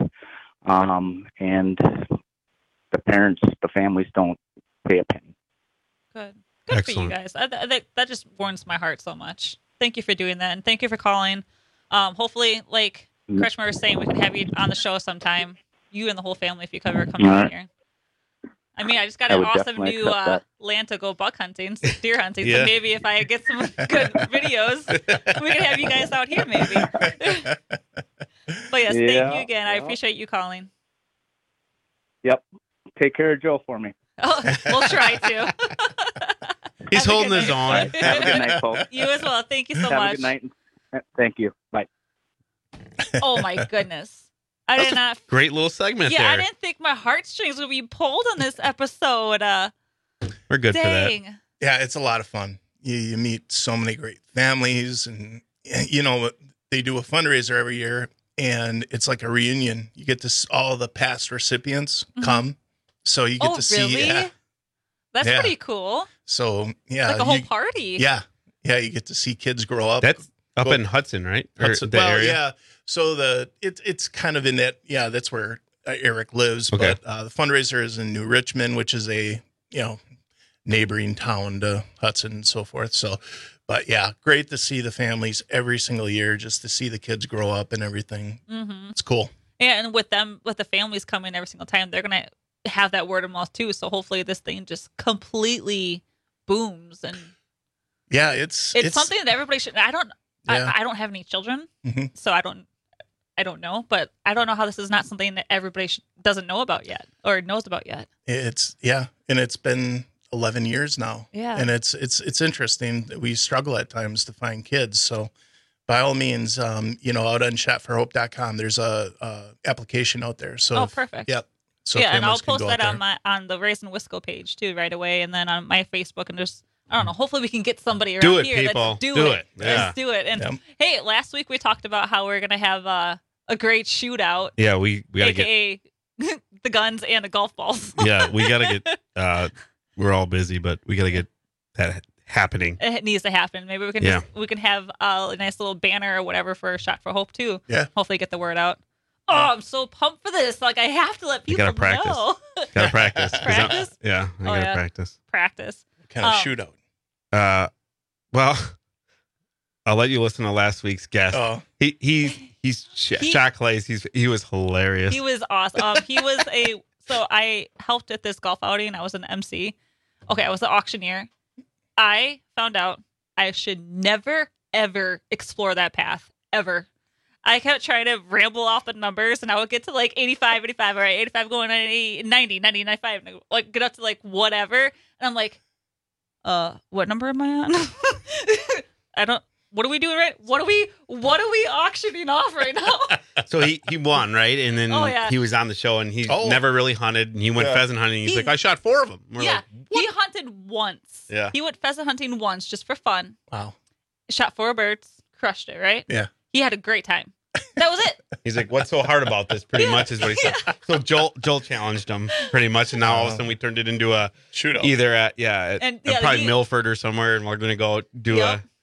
S23: and the parents, the families don't pay a penny.
S2: Good for you guys. That just warms my heart so much. Thank you for doing that, and thank you for calling. Hopefully, like Kretschmer was saying, we can have you on the show sometime. You and the whole family, if you could ever come down here. I mean, I just got an awesome new land to go buck hunting, deer hunting. So maybe if I get some good videos, we can have you guys out here maybe. Yes, thank you again. I appreciate you calling.
S23: Yep. Take care of Joe for me.
S2: Oh, we'll try to.
S3: He's holding his own.
S23: Have a good night, folks.
S2: You as well. Thank you so much.
S23: Have a good night. Thank you. Bye.
S2: Oh my goodness. I did not.
S3: Great little segment
S2: Yeah,
S3: there.
S2: I didn't think my heartstrings would be pulled on this episode.
S3: We're good for that.
S2: Dang.
S4: Yeah, it's a lot of fun. You meet so many great families, and you know they do a fundraiser every year, and it's like a reunion. You get to all the past recipients come, so you get to
S2: really?
S4: see. Yeah.
S2: That's
S4: Yeah.
S2: pretty cool.
S4: So yeah,
S2: Like a whole party.
S4: Yeah, you get to see kids grow up.
S3: That's up in Hudson, right? Or
S4: Hudson,
S3: the
S4: well,
S3: area?
S4: yeah. So it's kind of in that. Yeah, that's where Eric lives.
S3: Okay.
S4: But the fundraiser is in New Richmond, which is a neighboring town to Hudson and so forth. So, but yeah, great to see the families every single year, just to see the kids grow up and everything.
S2: Mm-hmm.
S4: It's cool.
S2: Yeah, and with the families coming every single time, they're gonna have that word of mouth too. So hopefully this thing just completely booms, and
S4: Yeah, it's
S2: something that everybody should. I don't have any children,
S4: Mhm.
S2: so I don't know, but I don't know how this is not something that everybody doesn't know about yet or knows about yet.
S4: And it's been 11 years now.
S2: Yeah.
S4: And it's interesting that we struggle at times to find kids. So by all means, out on shotforhope.com, there's a application out there. So
S2: Perfect.
S4: Yep. So
S2: yeah, and I'll
S4: families can
S2: post
S4: go
S2: that
S4: out
S2: on the Raise and Wisco page too right away, and then on my Facebook, and just I don't know. Hopefully, we can get somebody around
S3: Do it,
S2: here.
S3: people.
S2: Let's do
S3: Do
S2: it.
S3: it. Yeah.
S2: Let's do it. And
S3: Yep.
S2: hey, last week we talked about how we're gonna have a great shootout.
S3: Yeah, we gotta get.
S2: AKA the guns and the golf balls.
S3: Yeah, we gotta get. We're all busy, but we gotta get that happening.
S2: It needs to happen. Maybe we can we can have a nice little banner or whatever for Shot for Hope too.
S4: Yeah.
S2: Hopefully, get the word out. Oh, I'm so pumped for this! Like I have to let
S3: You
S2: people
S3: gotta practice.
S2: know.
S3: Gotta practice. 'Cause
S2: Practice?
S3: Yeah, I gotta practice.
S2: Practice.
S4: What kind of shootout?
S3: Well, I'll let you listen to last week's guest.
S4: Oh.
S3: He's Shot Clays. He was hilarious.
S2: He was awesome. So I helped at this golf outing. I was an MC. Okay, I was an auctioneer. I found out I should never, ever explore that path, ever. I kept trying to ramble off the numbers, and I would get to like 85, all right, 85 going 90, 95, and like get up to like whatever. And I'm like, what number am I on? What are we doing right? What are we auctioning off right now?
S3: So he won, right? And then
S2: Oh, yeah.
S3: he was on the show, and he never really hunted, and he went pheasant hunting. He's like, I shot 4 of them. We're
S2: Yeah,
S3: like,
S2: he hunted once.
S3: Yeah.
S2: He went pheasant hunting once just for fun.
S4: Wow.
S2: Shot 4 birds, crushed it, right?
S4: Yeah.
S2: He had a great time. That was it.
S3: he's like, what's so hard about this? Pretty much is what he said. So Joel challenged him pretty much, and now all of a sudden we turned it into a
S4: shootout.
S3: Either at probably
S2: he-
S3: Milford or somewhere, and we're gonna go do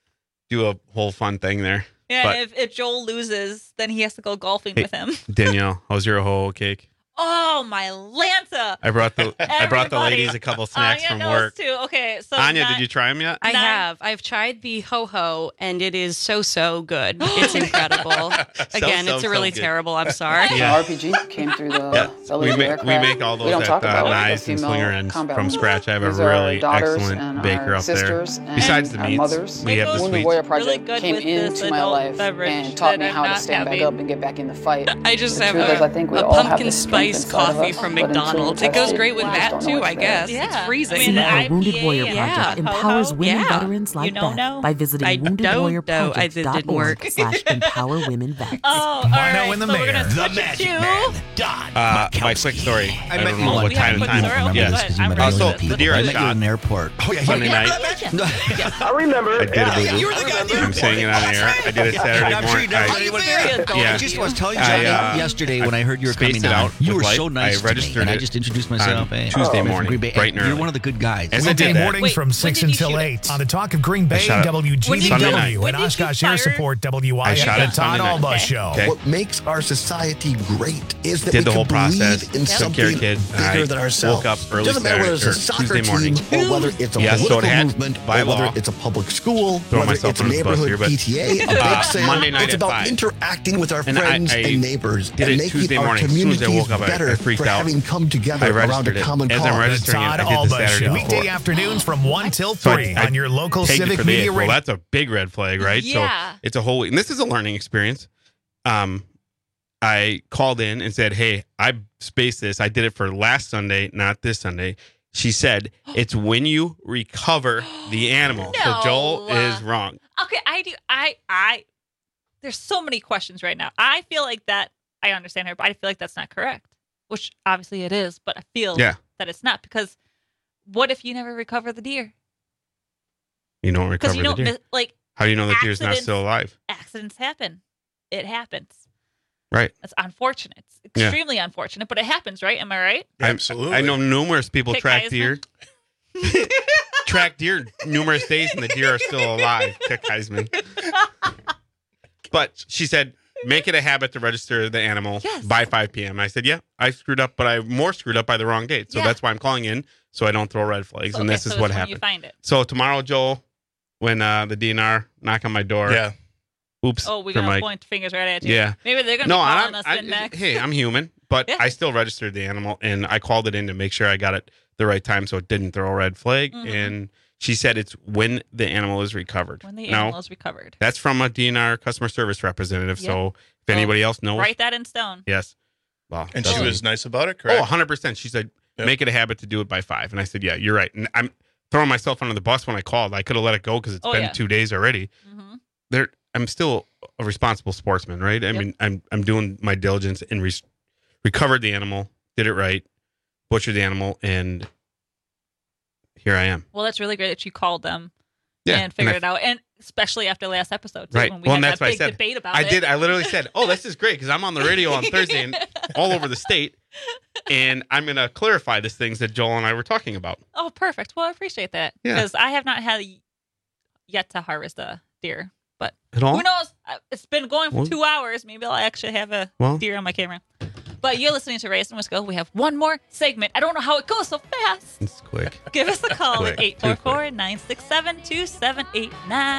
S3: a whole fun thing there.
S2: Yeah,
S3: But
S2: and if Joel loses, then he has to go golfing with him.
S3: Danielle, how's your whole cake?
S2: Oh, my Lanta.
S3: I brought the
S2: Everybody.
S3: ladies a couple snacks
S2: Anya
S3: from
S2: knows
S3: work.
S2: too. Okay, so
S3: Anya, did you try them yet?
S5: I have. I've tried the ho-ho, and it is so good. It's incredible. Again, it's really
S3: good.
S5: terrible. I'm sorry.
S3: Yeah.
S6: RPG came through the belly
S3: we
S6: of the
S3: make
S6: aircraft.
S3: we make all
S6: We
S3: those
S6: don't
S3: at
S6: talk about it.
S3: knives and
S6: Female
S3: slinger ends
S6: combat
S3: from
S6: wounds.
S3: scratch. I have
S6: These
S3: a
S6: are our
S3: really
S6: daughters
S3: excellent
S6: and
S3: baker
S6: our
S3: up there.
S6: sisters and
S3: Besides the
S6: our
S3: meats,
S6: mothers.
S3: we have the
S6: Wounded
S3: sweets.
S6: Warrior
S2: Really
S6: Project
S2: good
S6: came
S2: with this
S6: into my
S2: adult
S6: life
S2: beverage
S6: and taught me
S2: that
S6: how
S2: I'm
S6: to
S2: not
S6: stand back
S2: having.
S6: up and get back in the fight.
S5: I just
S6: The
S5: have
S6: truth is, I think we all have
S5: pumpkin
S6: the strength
S5: spice
S6: inside of
S5: coffee
S6: us,
S5: from
S6: but until
S5: McDonald's.
S6: we
S5: It goes
S6: test
S5: great with
S6: we just
S5: that
S6: don't know
S5: too,
S6: it's
S5: I
S6: there.
S5: guess.
S2: Yeah.
S5: It's freezing.
S10: See how
S2: IPA,
S10: Wounded Warrior
S2: yeah.
S10: Project
S2: Ho-ho.
S10: empowers women
S5: Yeah.
S10: veterans like
S2: You know,
S10: Beth
S2: no?
S10: by visiting
S5: I don't know. It didn't work.
S10: woundedwarriorproject.org/empowerwomenvets.
S2: Oh, all right.
S1: Mono and the
S2: so we're
S1: Mayor.
S2: gonna
S1: The
S2: switch it
S1: Magic
S2: to-
S1: Man. Don
S3: My quick story. I
S1: met
S3: don't
S1: you
S3: know
S1: on-
S3: what
S2: we have
S3: time
S2: a
S3: to
S2: quick
S3: time.
S2: story? Okay,
S3: Yes.
S2: go ahead. I'm ready
S3: Also,
S2: for this.
S3: the deer I
S17: I met you
S3: shot
S17: in an airport.
S1: Oh, yeah,
S3: Sunday night.
S1: I remember.
S3: I did a movie.
S1: You were the guy.
S3: I'm saying it on air. I did it Saturday
S17: I'm sure
S3: morning.
S17: you never
S3: I-
S17: let anyone
S2: Very
S17: know.
S2: adult.
S3: Yeah.
S17: I just was telling
S3: I,
S17: Johnny
S3: uh,
S17: yesterday when I heard you were
S3: spaced
S17: coming
S3: it
S17: on.
S3: out
S17: You
S3: with
S17: were
S3: light.
S17: so nice
S3: I
S17: to me,
S3: registered
S17: and I
S3: it
S17: just introduced myself.
S3: on
S17: Hey,
S3: Tuesday
S17: I'm from
S3: morning,
S17: Green Bay.
S3: bright and
S17: You're
S3: early.
S17: one of the good guys.
S3: As I
S1: Weekday
S3: did that.
S1: mornings from 6 until 8 on the Talk of Green Bay,
S3: shot it. When did you-
S1: WGBW,
S3: Sunday night.
S1: and
S2: When did you
S1: Oshkosh
S2: fire-
S1: Air Support,
S3: I shot
S1: WIA,
S3: it
S1: the Todd
S3: Sunday night.
S1: Alba
S3: Okay.
S1: Show.
S3: Okay.
S7: What makes our society great is that
S3: Did
S7: we
S3: the
S7: can
S3: whole process.
S7: believe in
S3: Took care of
S7: something
S3: kids. I
S7: bigger than ourselves.
S3: woke up early
S7: Doesn't matter whether
S3: Saturday
S7: it's a
S3: or
S7: soccer
S3: Tuesday morning.
S7: team or whether it's a
S3: Yeah, so it
S7: political
S3: had
S7: movement
S3: by
S7: or whether
S3: law.
S7: it's a public school,
S3: Throw
S7: whether
S3: myself
S7: it's a
S3: under the bus
S7: neighborhood
S3: here, but-
S7: PTA, a bake sale.
S3: Monday night
S7: It's
S3: at
S7: about
S3: 5.
S7: interacting with our
S3: And
S7: friends
S3: I
S7: and neighbors
S3: did
S7: and
S3: it Tuesday
S7: making our
S3: morning. As soon as I
S7: communities
S3: woke up, I
S7: better
S3: freaked
S7: for
S3: out.
S7: having come together
S3: I
S7: around
S3: registered
S7: a
S3: it.
S7: common
S3: As
S7: cause.
S3: I'm
S1: The
S3: registering it,
S1: Todd
S3: I did the
S1: Alba
S3: Saturday
S1: Show.
S3: before.
S1: Weekday afternoons from 1 till
S3: So
S1: 3 on your local
S3: tagged it
S1: civic
S3: for the
S1: media
S3: eighth. Well,
S1: radio.
S3: that's a big red flag, right?
S2: Yeah.
S3: So it's a whole week. And this is a learning experience. I called in and said, hey, I spaced this. I did it for last Sunday, not this Sunday. She said, it's when you recover the animal.
S2: No.
S3: So Joel is wrong.
S2: Okay, there's so many questions right now. I feel like that, I understand her, but I feel like that's not correct, which obviously it is, but I feel that it's not, because what if you never recover the deer?
S3: You don't recover the deer. How do you know the deer's not still alive?
S2: Accidents happen. It happens.
S3: Right.
S2: That's unfortunate. It's extremely unfortunate, but it happens, right? Am I right?
S4: Absolutely.
S3: I know numerous people
S2: Pick
S3: track
S2: Heisman.
S3: deer. Track deer numerous days and the deer are still alive. Pick Heisman. But she said, make it a habit to register the animal by 5 p.m. I said, yeah, I screwed up, but I more screwed up by the wrong date. So that's why I'm calling in, so I don't throw red flags.
S2: So,
S3: and this is what happened.
S2: You find it.
S3: So tomorrow, Joel, when the DNR knock on my door.
S4: Yeah.
S3: Oops.
S2: Oh, we're going to point fingers right at you.
S3: Yeah.
S2: Maybe they're going to be calling us in next.
S3: Hey, I'm human, but I still registered the animal, and I called it in to make sure I got it the right time so it didn't throw a red flag.
S2: Mm-hmm.
S3: And she said it's when the animal is recovered.
S2: When the animal is recovered.
S3: That's from a DNR customer service representative. Yep. So if anybody else knows.
S2: Write that in stone.
S3: Yes. Well,
S4: and she was nice about it, correct?
S3: Oh, 100%. She said, make it a habit to do it by 5. And I said, yeah, you're right. And I'm throwing myself under the bus when I called. I could have let it go because it's been 2 days already. Mm-hmm. I'm still a responsible sportsman, right? I mean, I'm doing my diligence and recovered the animal, did it right, butchered the animal, and here I am.
S2: Well, that's really great that you called them and figured it out, and especially after last episode, too,
S3: right?
S2: when we had that big debate about it.
S3: I literally said, oh, this is great because I'm on the radio on Thursday and all over the state, and I'm going to clarify these things that Joel and I were talking about.
S2: Oh, perfect. Well, I appreciate that because I have not had yet to harvest a deer. But who knows? It's been going for 2 hours. Maybe I'll actually have a deer on my camera. But you're listening to Raised in Wisco. We have one more segment. I don't know how it goes so fast.
S3: It's quick.
S2: Give us a call at 844-967-2789.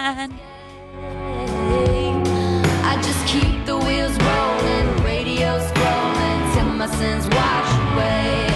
S8: I just keep the wheels rolling, radio scrolling till my sins wash away.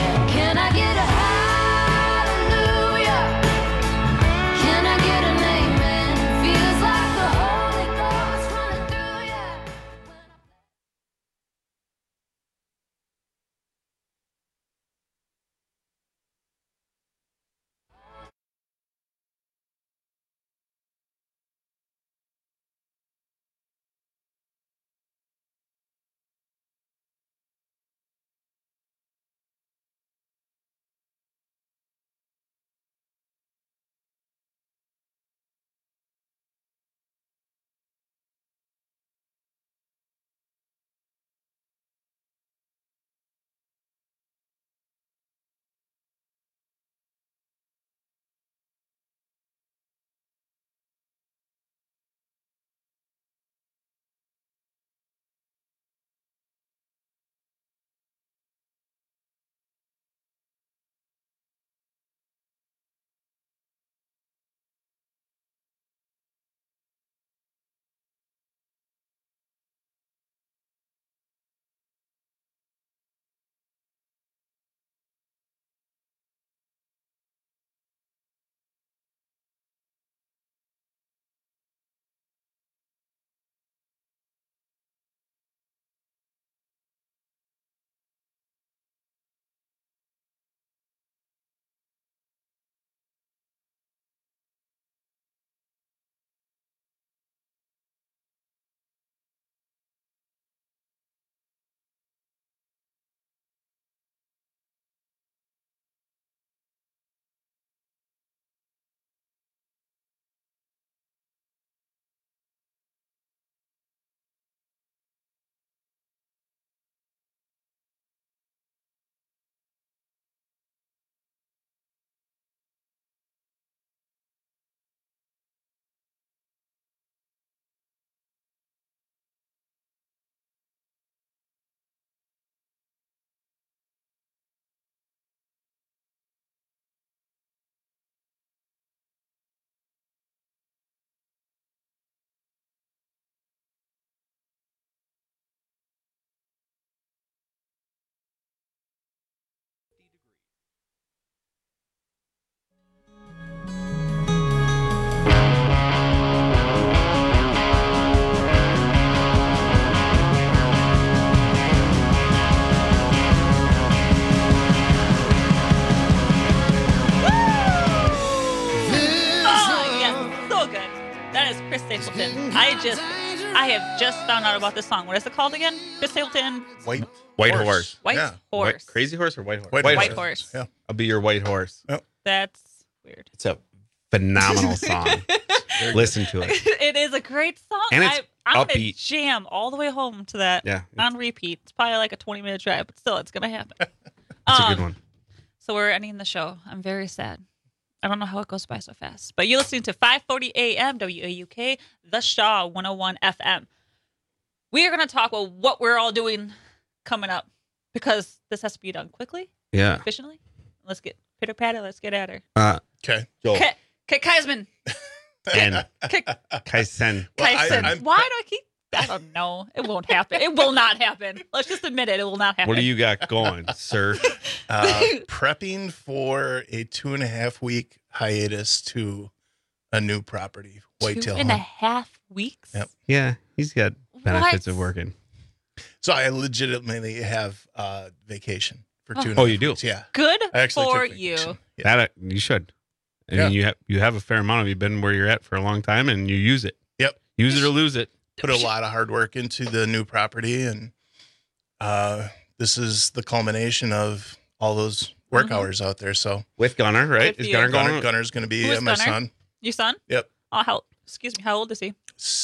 S2: I have just found out about this song. What is it called again? Chris Stapleton.
S3: White horse.
S2: White horse.
S3: Crazy horse or white horse?
S2: White horse.
S4: Yeah.
S3: I'll be your white horse.
S4: Yep.
S2: That's weird.
S3: It's a phenomenal song. Listen to it.
S2: It is a great song.
S3: And it's
S2: I'm going to
S3: upbeat.
S2: jam all the way home to that on repeat. It's probably like a 20-minute drive, but still, it's going to happen.
S3: It's a good one.
S2: So we're ending the show. I'm very sad. I don't know how it goes by so fast. But you're listening to 540 AM WAUK, The Shaw 101 FM. We are going to talk about what we're all doing coming up because this has to be done quickly, efficiently. Let's get pitter-patter. Let's get at her.
S4: Okay.
S3: Joel.
S2: Kaisman.
S3: And Kaisen.
S2: Kaisen. Why do I keep... I don't know. It won't happen. It will not happen. Let's just admit it. It will not happen.
S3: What do you got going, sir?
S4: Prepping for a 2.5-week hiatus to a new property, Whitetail Hunt.
S2: 2.5 weeks?
S4: Yep.
S3: Yeah, he's got benefits of working.
S4: So I legitimately have vacation for 2.5
S3: Oh, you do?
S4: weeks. Yeah.
S2: Good
S4: I actually
S2: for
S4: took
S2: you.
S4: vacation.
S3: That you should. I mean, you have a fair amount of. You've been where you're at for a long time, and you use it.
S4: Yep.
S3: Use it or lose it.
S4: Put a lot of hard work into the new property, and this is the culmination of all those work hours out there. So
S3: with Gunner, right?
S2: Good
S3: Is
S2: for
S3: Gunner
S2: you.
S3: going?
S4: Gunner's going to be
S2: Who's
S4: my
S2: Gunner?
S4: son.
S2: Your son?
S4: Yep.
S2: Oh, how old is he?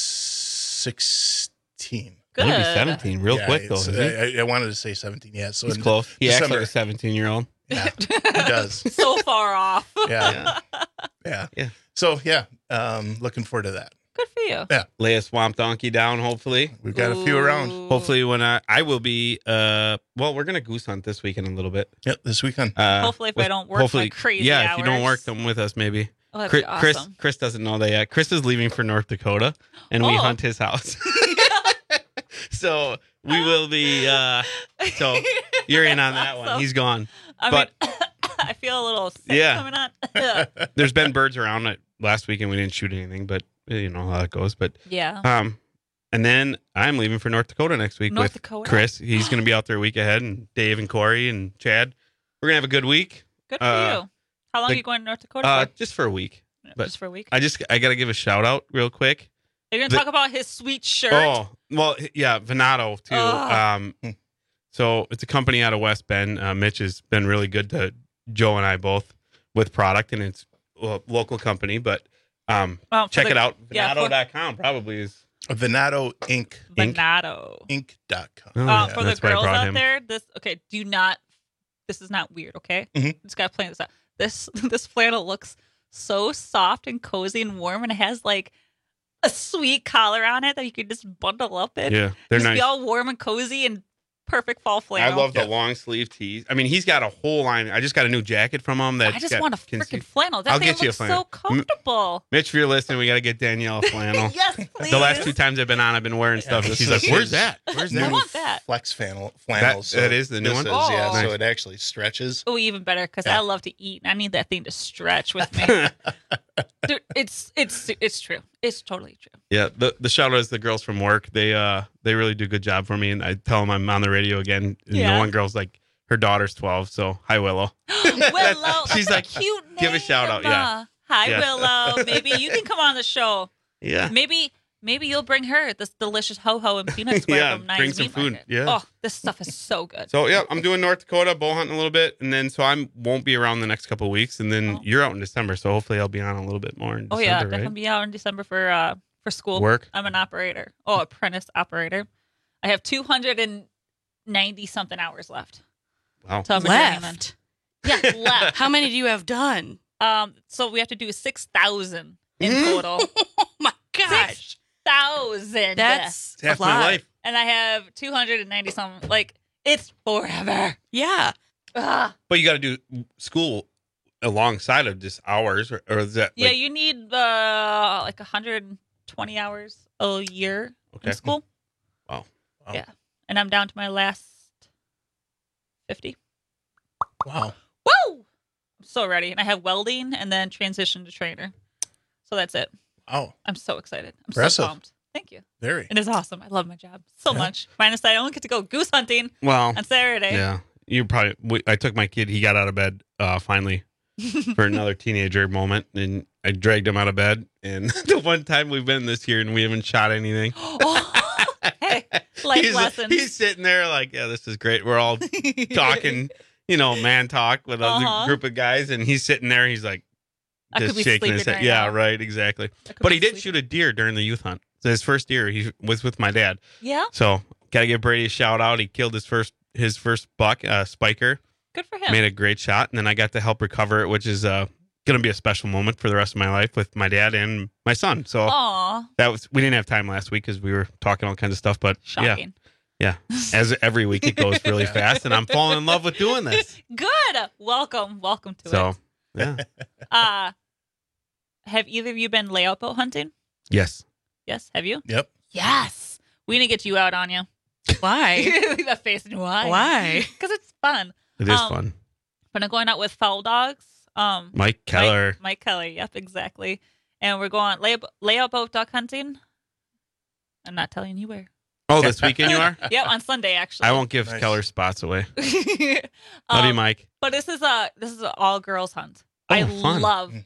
S4: 16.
S2: Good.
S3: He'll be 17 real quick, though.
S4: it's-
S3: Isn't he?
S4: I wanted to say 17. Yeah. So
S3: He's
S4: in
S3: close. He acts
S4: December,
S3: like a 17-year-old.
S4: Yeah, he does.
S2: So far off.
S4: Yeah. Yeah. So yeah, looking forward to that.
S2: Good for you.
S4: Yeah.
S3: Lay a swamp donkey down, hopefully.
S4: We've got a few around.
S3: Hopefully when I will be, well, we're going to goose hunt this weekend a little bit.
S4: Yep, this weekend.
S2: Hopefully if I don't work like crazy
S3: Yeah, if you don't
S2: hours.
S3: work them with us, maybe.
S2: Oh, that'd be awesome.
S3: Chris doesn't know that yet. Chris is leaving for North Dakota, and we hunt his house. So we will be, so you're in on that one.
S2: Awesome.
S3: He's gone.
S2: I
S3: But
S2: mean, I feel a little sick coming on.
S3: there's been birds around it. Last weekend we didn't shoot anything, but you know how it goes. But
S2: yeah.
S3: And then I'm leaving for North Dakota next week
S2: North
S3: with
S2: Dakota?
S3: Chris. He's going to be out there a week ahead, and Dave and Corey and Chad. We're going to have a good week.
S2: Good for you. How long are you going to North Dakota for?
S3: Just for a week. But
S2: just for a week?
S3: I got to give a shout out real quick.
S2: Are you going to talk about his sweet shirt?
S3: Oh, well, yeah, Venato too.
S2: Ugh.
S3: So it's a company out of West Bend. Mitch has been really good to Joe and I both with product, and it's a local company, but check it out. Venato.com probably is.
S4: Venato Inc.
S2: Venato.
S4: Inc.com.
S3: Oh,
S2: for the
S3: that's why I
S2: girls
S3: brought
S2: out
S3: him.
S2: there, this is not weird, okay? Just gotta plan this out. This flannel looks so soft and cozy and warm, and it has like a sweet collar on it that you can just bundle up in.
S3: Yeah, they're
S2: just
S3: nice.
S2: be all warm and cozy and perfect fall flannel.
S3: I love the long sleeve tees. I mean, he's got a whole line. I just got a new jacket from him.
S2: I just want a freaking flannel. That
S3: I'll
S2: thing
S3: get you a
S2: looks
S3: flannel.
S2: so comfortable.
S3: Mitch, if you're listening, we got to get Danielle a flannel.
S2: Yes, please.
S3: The last 2 times I've been on, I've been wearing stuff, and
S4: this
S3: she's
S4: is
S3: like, "Where's that? Where's
S4: new
S2: I want that.
S4: Flex flannels.
S3: That is the new
S4: this
S3: one?
S4: Is,
S2: Oh.
S4: yeah,
S3: Nice.
S4: so it actually stretches.
S2: Oh, even better because
S4: Yeah.
S2: I love to eat. And I need that thing to stretch with me. Dude, it's true. It's totally true.
S3: Yeah, the shout out is the girls from work. They really do a good job for me, and I tell them I'm on the radio again. And
S2: Yeah.
S3: the one girl's like, her daughter's 12, so hi Willow.
S2: Willow,
S3: She's
S2: that's
S3: like,
S2: a cute name.
S3: give a shout out, yeah.
S2: Hi,
S3: Yeah.
S2: Willow. Maybe you can come on the show.
S3: Yeah.
S2: Maybe you'll bring her this delicious ho-ho and peanut square
S3: Yeah,
S2: from Nice
S3: bring some
S2: Meat
S3: food.
S2: Market.
S3: Yeah.
S2: Oh, this stuff is so good.
S3: So yeah, I'm doing North Dakota bow hunting a little bit, and then so I won't be around the next couple of weeks, and then you're out in December, so hopefully I'll be on a little bit more in
S2: Oh
S3: December,
S2: yeah,
S3: right?
S2: definitely be out in December for school.
S3: Work?
S2: I'm an operator. Oh, apprentice operator. I have 290 something hours left.
S3: Wow.
S2: So I'm a journeyman. Yeah, left.
S5: How many do you have done?
S2: So we have to do 6,000 in
S3: Mm-hmm.
S2: total.
S5: Oh my gosh.
S2: 6,000.
S5: That's
S3: It's half
S5: a
S3: my
S5: lot.
S3: life.
S2: And I have 290 something. Like, it's forever.
S5: Yeah.
S2: Ugh.
S3: But you got to do school alongside of just hours, or is that
S2: Yeah,
S3: like,
S2: you need like 120 hours a year
S3: Okay.
S2: in school.
S3: Wow.
S2: Yeah. And I'm down to my last 50.
S4: Wow.
S2: Woo! I'm so ready. And I have welding and then transition to trainer. So that's it.
S4: Wow.
S2: I'm so excited. I'm
S4: Impressive.
S2: so pumped. Thank you.
S4: Very.
S2: It is awesome. I love my job so much. Minus that I only get to go goose hunting
S3: Well,
S2: on Saturday.
S3: yeah, you probably. I took my kid. He got out of bed finally for another teenager moment, and I dragged him out of bed. And the one time we've been this year and we haven't shot anything.
S2: Hey, life lessons.
S3: He's sitting there like, yeah, this is great. We're all talking, man talk with a group of guys. And he's sitting there. He's like, just shaking his head.
S2: Right
S3: yeah,
S2: now.
S3: Right. Exactly. But he did shoot a deer during the youth hunt. So his first deer, he was with my dad.
S2: Yeah.
S3: So got to give Brady a shout out. He killed his first buck, Spiker.
S2: Good for him.
S3: Made a great shot. And then I got to help recover it, which is going to be a special moment for the rest of my life with my dad and my son. So we didn't have time last week because we were talking all kinds of stuff. But
S2: shocking.
S3: Yeah. As every week it goes really fast, and I'm falling in love with doing this.
S2: Good. Welcome to it.
S3: So, yeah.
S2: Have either of you been layout boat hunting?
S3: Yes.
S2: Yes. Have you?
S4: Yep.
S2: Yes. We need to get you out on you.
S5: Why?
S2: That face. Why?
S5: Why?
S2: Because it's fun.
S3: It is fun.
S2: But I'm going out with Foul Dogs.
S3: Mike Keller.
S2: Mike Keller. Yep, exactly. And we're going layout boat duck hunting. I'm not telling you where.
S3: Oh, this weekend you are?
S2: Yep, on Sunday actually.
S3: I won't give Keller spots away. Love you, Mike.
S2: But this is an all girls hunt.
S3: Oh, fun.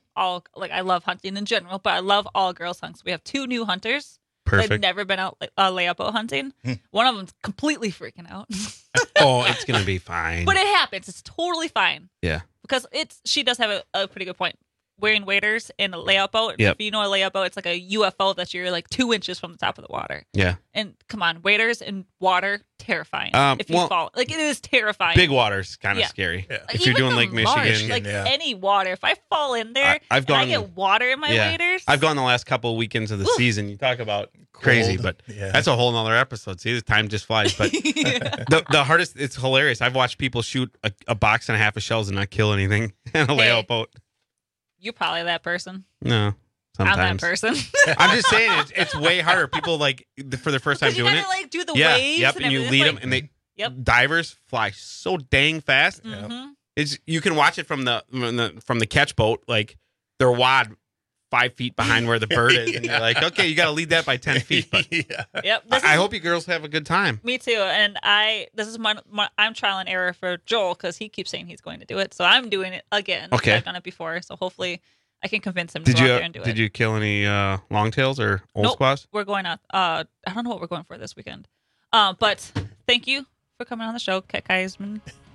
S2: I love hunting in general, but I love all girls hunts. We have 2 new hunters.
S3: Perfect.
S2: They've never been out layout boat hunting. One of them's completely freaking out.
S3: Oh, it's gonna be fine.
S2: But it happens. It's totally fine.
S3: Yeah.
S2: Because she does have a pretty good point. Wearing waders in a layout boat.
S3: Yep.
S2: If you know a layout boat, it's like a UFO that you're like 2 inches from the top of the water.
S3: Yeah.
S2: And come on, waders in water, terrifying. If you fall, like it is terrifying.
S3: Big water's kind of scary. Yeah. If you're doing Lake Michigan,
S2: like any water, if I fall in there, I get water in my waders.
S3: I've gone the last couple of weekends of the season. You talk about crazy, but that's a whole nother episode. See, the time just flies. But the hardest, it's hilarious. I've watched people shoot a box and a half of shells and not kill anything in a layout boat.
S2: You're probably that person.
S3: No, sometimes.
S2: I'm that person.
S3: I'm just saying it's way harder. People like for the first time doing
S2: it. Like do the waves.
S3: Yep, and you lead them, and they divers fly so dang fast.
S2: Mm-hmm.
S3: It's you can watch it from the catch boat, like their wad 5 feet behind where the bird is, and you're like, okay, you got to lead that by 10 feet. But
S2: yep,
S3: I hope you girls have a good time.
S2: Me too. And this is I'm trial and error for Joel because he keeps saying he's going to do it, so I'm doing it again.
S3: Okay,
S2: I've done it before, so hopefully I can convince him to go out there and do it.
S3: Did you kill any longtails or old
S2: nope,
S3: squaws?
S2: We're going out. I don't know what we're going for this weekend. But thank you for coming on the show, Kekaisen.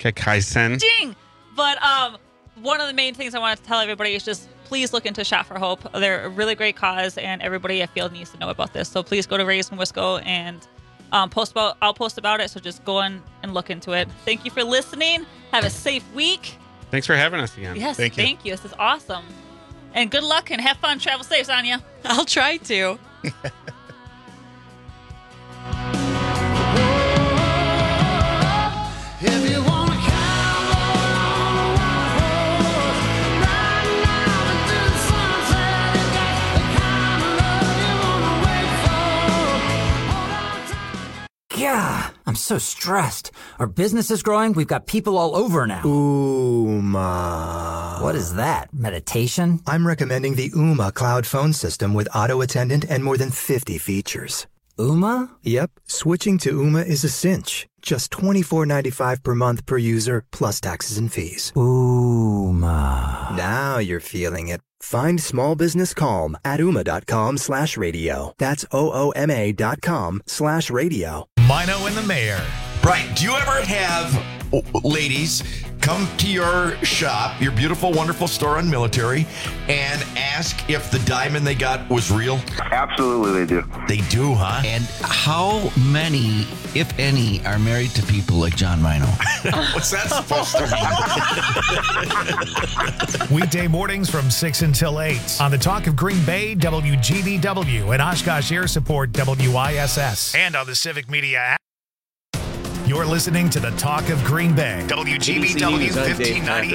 S2: Ding. But one of the main things I want to tell everybody is just please look into Shot for Hope. They're a really great cause, and everybody I feel needs to know about this. So please go to Raised in Wisco and I'll post about it. So just go in and look into it. Thank you for listening. Have a safe week.
S3: Thanks for having us again.
S2: Yes, thank you. This is awesome. And good luck and have fun. Travel safe, Sonia.
S5: I'll try to.
S9: Yeah, I'm so stressed. Our business is growing. We've got people all over now.
S12: Ooma.
S9: What is that? Meditation?
S12: I'm recommending the Ooma cloud phone system with auto attendant and more than 50 features.
S9: Ooma?
S12: Yep. Switching to Ooma is a cinch. Just $24.95 per month per user, plus taxes and fees.
S9: Ooma.
S12: Now you're feeling it. Find small business calm at ooma.com/radio. That's OOMA.com/radio.
S1: Mino and the Mayor.
S7: Right. Do you ever have ladies come to your shop, your beautiful, wonderful store on Military, and ask if the diamond they got was real?
S13: Absolutely, they do.
S7: They do, huh?
S24: And how many, if any, are married to people like John Mino?
S7: What's that supposed to mean?
S1: Weekday mornings from 6 until 8 on the Talk of Green Bay, WGBW, and Oshkosh Air Support, WISS, and on the Civic Media app. You're listening to the Talk of Green Bay, WGBW 1590.